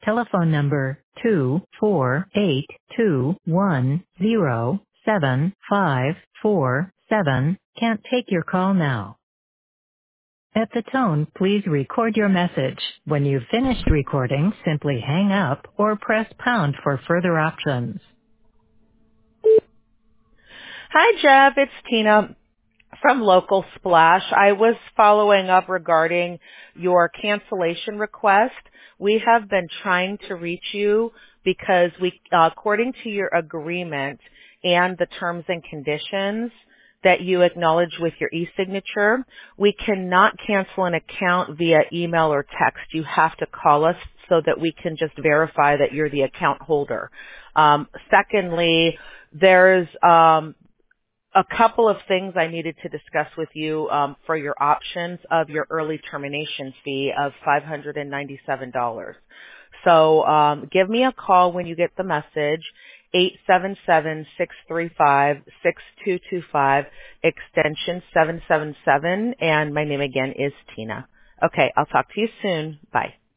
telephone number 24821075547 can't take your call now. At the tone, please record your message. When you've finished recording, simply hang up or press pound for further options. Hi, Jeff. It's Tina from Local Splash. I was following up regarding your cancellation request. We have been trying to reach you because according to your agreement and the terms and conditions that you acknowledge with your e-signature, we cannot cancel an account via email or text. You have to call us so that we can just verify that you're the account holder. Secondly, there's a couple of things I needed to discuss with you for your options of your early termination fee of $597. So give me a call when you get the message, 877-635-6225, extension 777, and my name again is Tina. Okay, I'll talk to you soon. Bye.